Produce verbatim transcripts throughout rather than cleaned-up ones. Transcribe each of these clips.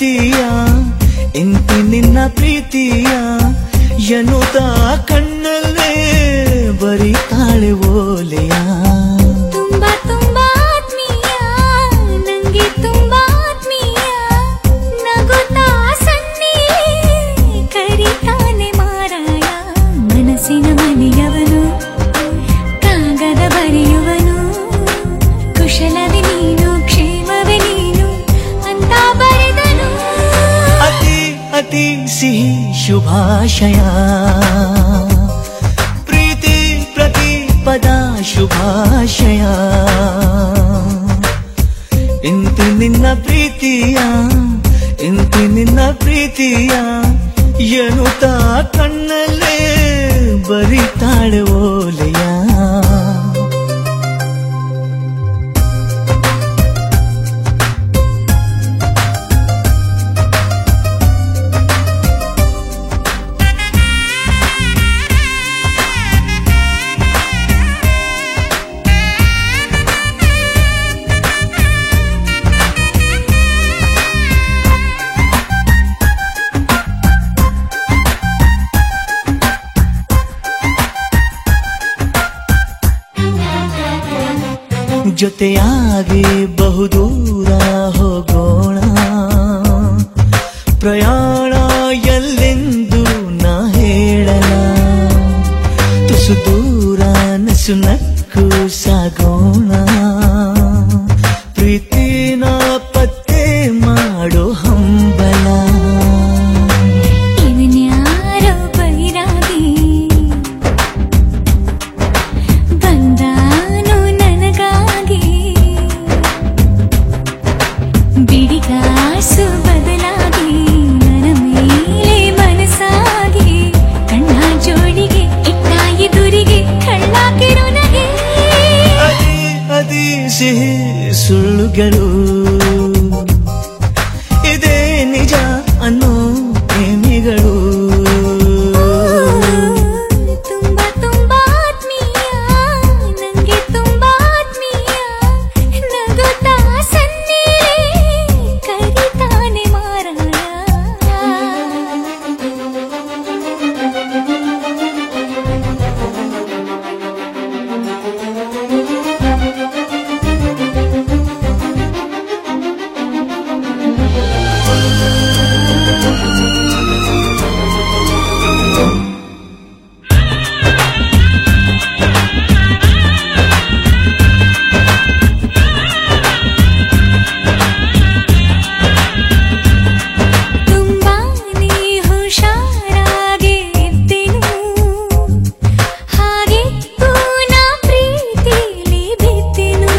ಪ್ರೀತಿಯ ಇಂತಿ ನಿನ್ನ ಪ್ರೀತಿಯ ಎನ್ನುತ್ತ ಕಣ್ಣಲ್ಲೇ ಬರಿತಾಳೆ ಓಲೆಯ. ತುಂಬಾ ತುಂಬಾ ಆತ್ಮೀಯ ನಂಗೆ ತುಂಬಾ ಆತ್ಮೀಯ ನಗುತ್ತಾ ಸನ್ನಿ ಕರಿತಾನೆ ಮಾರಾಯ. ಮನಸ್ಸಿನ ಮನೆಯವನು ಕಾಗದ ಬರೆಯುವನು ಕುಶಲವೇ ನೀನು ಕ್ಷೇಮವೇ ನೀನು ಅಂತ ಬರೆದನು. ಅತಿ ಅತಿ ಸಿಹಿ ಶುಭಾಶಯ ಪ್ರೀತಿ ಪ್ರತಿ ಪದ ಶುಭಾಶಯ. ಇಂತಿ ನಿನ್ನ ಪ್ರೀತಿಯ ಇಂತಿ ನಿನ್ನ ಪ್ರೀತಿಯ ಎನ್ನುತ್ತ ಕಣ್ಣಲ್ಲೇ ಬರಿತಾಳೆ ಓಲೆಯ. ಜೊತೆಯಾಗಿ ಬಹುದೂರ ಹೋಗೋಣ ಪ್ರಯಾಣ ಎಲ್ಲೆಂದು ನಾ ಹೇಳಲ. ತುಸು ದೂರ ನಸು ನಕ್ಕು ಸಾಗೋಣ ಪ್ರೀತಿನ ಪತ್ತೆ ಮಾಡೋ ಹಂಬಲ. ಇವನ್ಯಾರೋ ಬೈರಾಗಿ ಬಂದಾನು ನನಗಾಗಿ ಬಿಡಿಗಾಸು ಬದಲಾಗಿ ನನ್ನ ಮೇಲೆ ಮನಸ್ಸಾಗಿ ಕಣ್ಣ ಜೋಡಿಗೆ ಇಟ್ಟ ಎದುರಿಗೆ ಕಳ್ಳಾಕಿರು ನಗೆ. ಅದಿ ಅದಿ ಸಿಹಿ ಸುಳ್ಳುಗಳು ಇದೇ ನಿಜ ಅನ್ನೋ ಪ್ರೇಮಿಗಳು. ತುಂಬಾ ತುಂಬಾ ಆತ್ಮೀಯ ನಂಗೆ ತುಂಬಾ ಆತ್ಮೀಯ ನಗುತ್ತಾ ಸನ್ನಿ ಕರಿತಾನೆ ಮಾರಾಯ. ತುಂಬಾನೇ ಹುಷಾರಾಗಿ ಇದ್ದೆನು ಹಾಗೆತ್ತು ನಾ ಪ್ರೀತಿಲಿ ಬಿದ್ದೆನು.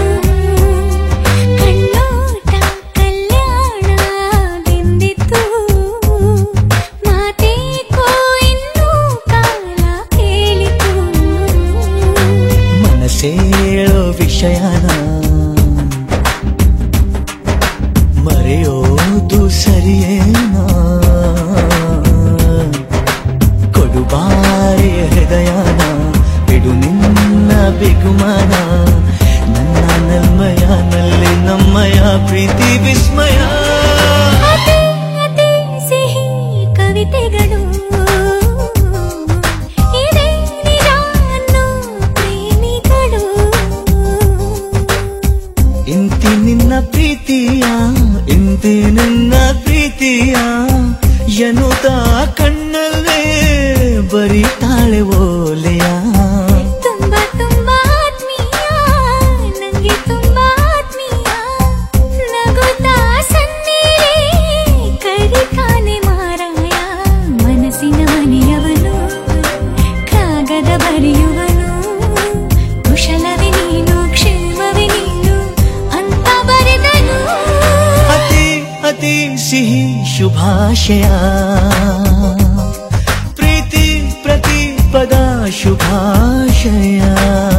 ಕಣ್ಣೋಟ ಕಲ್ಯಾಣವೆಂದಿತ್ತು ಮಾತೇಕೋ ಇನ್ನೂ ಕಾಲ ಹೇಳಿತು. ಮನಸ್ಸೇಳೋ ವಿಷಯನ ಮರೆಯೋದು ಸರಿಯೇನಾ. ಕೊಡುಬಾರೆ ಹೃದಯನ ಬಿಡು ನಿನ್ನ ಬಿಗುಮಾನ ನನ್ನ ನಲ್ಮಯನಲ್ಲಿ ನಮ್ಮಯ ಪ್ರೀತಿ ವಿಸ್ಮಯ. ಅತಿ ಅತಿ ಸಿಹಿ ಕವಿತೆಗಳು ಇದೇ ನಿಜ ಅನ್ನೋ ಪ್ರೇಮಿಗಳು. ಇಂತಿ ನಿನ್ನ ಪ್ರೀತಿಯ ಇಂತಿ ನಿನ್ನ ಪ್ರೀತಿಯ ಎನ್ನುತ್ತ ಕಣ್ಣಲ್ಲೇ ಬರಿತಾಳೆ ಓಲೆಯ. ತುಂಬಾ ತುಂಬಾ ಆತ್ಮೀಯ ನಂಗೆ ತುಂಬಾ ಆತ್ಮೀಯ ನಗುತ್ತಾ ಸನ್ನಿ ಕರಿತಾನೆ ಮಾರಾಯ. ಮನಸ್ಸಿನ ಮನೆಯವನು ಕಾಗದ ಬರೆಯುವನು ಕುಶಲವೇ ನೀನು ಕ್ಷೇಮವೇ ನೀನು ಅಂತ ಬರೆದನು. ಅತಿ ಅತಿ ಸಿಹಿ ಶುಭಾಶಯ ಪ್ರೀತಿ ಪ್ರತಿ ಪದ ಶುಭಾಶಯ.